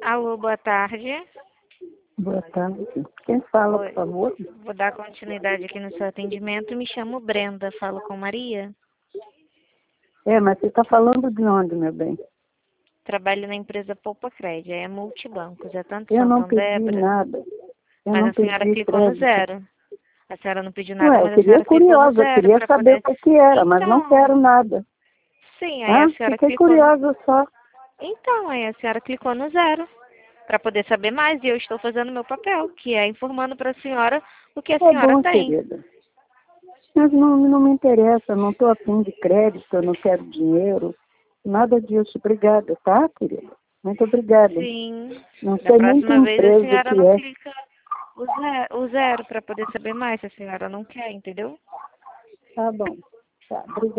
Alô, boa tarde. Boa tarde. Quem fala, Oi. por favor? Vou dar continuidade aqui no seu atendimento. Me chamo Brenda. Falo com Maria. Mas você está falando de onde, meu bem? Trabalho na empresa Poupa Crédito. É multibancos. É tanto Eu não Santander, pedi nada. Eu mas não a senhora pedi clicou no crédito. zero. A senhora não pediu nada, Eu mas a queria senhora clicou no curiosa, zero queria para saber poder... o que era, mas não Então, quero nada. sim, aí a senhora Fiquei clicou no... curiosa só. Então, aí a senhora clicou no zero para poder saber mais. E eu estou fazendo o meu papel, que é informando para a senhora o que a Tá senhora bom, tem. querida. Mas não me interessa, não estou afim de crédito, eu não quero dinheiro, nada disso. Obrigada, tá, querida? Muito obrigada. Sim. Não Da sei nem que próxima vez a empresa senhora que não é. clica o zero para poder saber mais se a senhora não quer, entendeu? Tá bom. Tá, obrigada.